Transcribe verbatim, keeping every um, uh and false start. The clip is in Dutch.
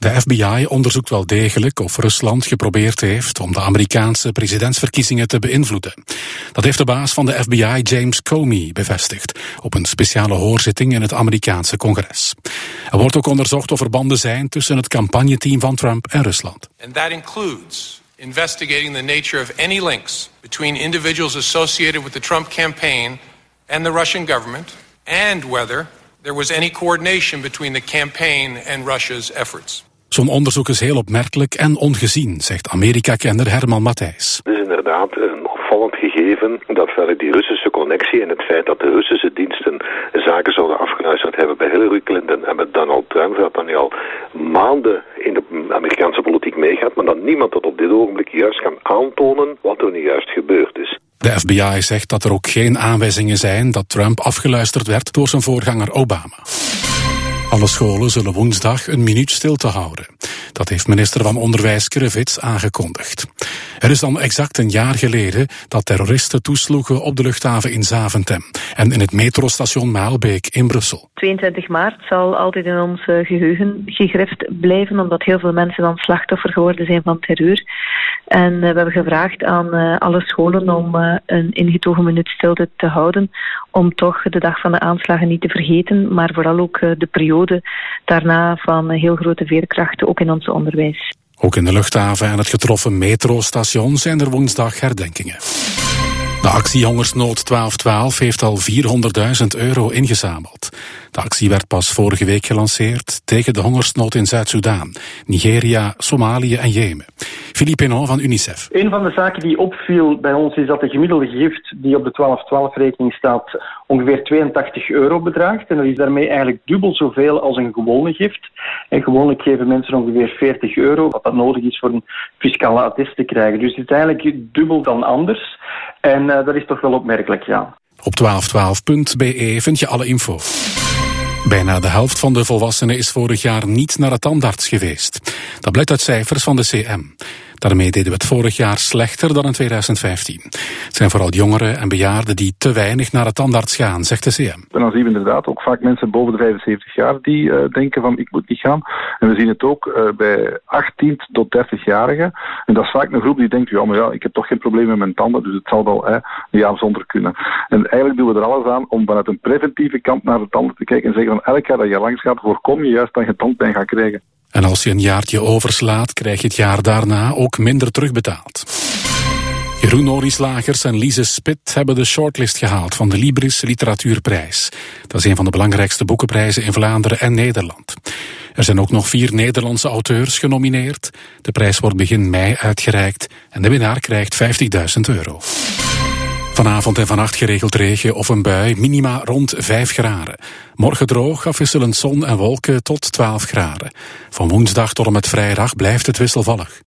De F B I onderzoekt wel degelijk of Rusland geprobeerd heeft om de Amerikaanse presidentsverkiezingen te beïnvloeden. Dat heeft de baas van de F B I, James Comey, bevestigd op een speciale hoorzitting in het Amerikaanse congres. Er wordt ook onderzocht of er banden zijn tussen het campagneteam van Trump en Rusland. And that includes investigating the nature of any links between individuals associated with the Trump campaign and the Russian government, and whether there was any coordination between the campaign and Russia's efforts. Zo'n onderzoek is heel opmerkelijk en ongezien, zegt Amerika-kenner Herman Matthijs. Het is inderdaad een opvallend gegeven dat verder die Russische connectie en het feit dat de Russische diensten zaken zouden afgeluisterd hebben bij Hillary Clinton en met Donald Trump, dat dan nu al maanden in de Amerikaanse politiek meegaat, maar dat niemand tot op dit ogenblik juist kan aantonen wat er nu juist gebeurd is. De F B I zegt dat er ook geen aanwijzingen zijn dat Trump afgeluisterd werd door zijn voorganger Obama. Alle scholen zullen woensdag een minuut stilte houden. Dat heeft minister van Onderwijs Krevits aangekondigd. Er is dan exact een jaar geleden dat terroristen toesloegen op de luchthaven in Zaventem en in het metrostation Maalbeek in Brussel. tweeëntwintig maart zal altijd in ons geheugen gegrift blijven, omdat heel veel mensen dan slachtoffer geworden zijn van terreur. En uh, we hebben gevraagd aan uh, alle scholen om uh, een ingetogen minuut stilte te houden, om toch de dag van de aanslagen niet te vergeten, maar vooral ook uh, de periode daarna van uh, heel grote veerkrachten, ook in ons onderwijs. Ook in de luchthaven en het getroffen metrostation zijn er woensdag herdenkingen. De actie Hongersnood twaalf twaalf heeft al vierhonderdduizend euro ingezameld. De actie werd pas vorige week gelanceerd tegen de hongersnood in Zuid-Soedan, Nigeria, Somalië en Jemen. Philippe Henon van UNICEF. Een van de zaken die opviel bij ons is dat de gemiddelde gift die op de twaalf twaalf-rekening staat ongeveer tweeëntachtig euro bedraagt. En dat is daarmee eigenlijk dubbel zoveel als een gewone gift. En gewoonlijk geven mensen ongeveer veertig euro, wat dat nodig is voor een fiscale attest te krijgen. Dus het is eigenlijk dubbel dan anders. En uh, dat is toch wel opmerkelijk, ja. Op twaalf twaalf punt b e vind je alle info. Bijna de helft van de volwassenen is vorig jaar niet naar de tandarts geweest. Dat blijkt uit cijfers van de C M. Daarmee deden we het vorig jaar slechter dan in tweeduizend vijftien. Het zijn vooral jongeren en bejaarden die te weinig naar de tandarts gaan, zegt de C M. En dan zien we inderdaad ook vaak mensen boven de vijfenzeventig jaar die uh, denken van ik moet niet gaan. En we zien het ook uh, bij achttien tot dertig-jarigen. En dat is vaak een groep die denkt, ja maar ja, ik heb toch geen probleem met mijn tanden, dus het zal wel eh, een jaar zonder kunnen. En eigenlijk doen we er alles aan om vanuit een preventieve kant naar de tanden te kijken en zeggen van elk jaar dat je langs gaat, voorkom je juist dat je tandpijn gaat krijgen. En als je een jaartje overslaat, krijg je het jaar daarna ook minder terugbetaald. Jeroen Norieslagers en Lise Spit hebben de shortlist gehaald van de Libris Literatuurprijs. Dat is een van de belangrijkste boekenprijzen in Vlaanderen en Nederland. Er zijn ook nog vier Nederlandse auteurs genomineerd. De prijs wordt begin mei uitgereikt en de winnaar krijgt vijftigduizend euro. Vanavond en vannacht geregeld regen of een bui, minima rond vijf graden. Morgen droog, afwisselend zon en wolken tot twaalf graden. Van woensdag tot en met vrijdag blijft het wisselvallig.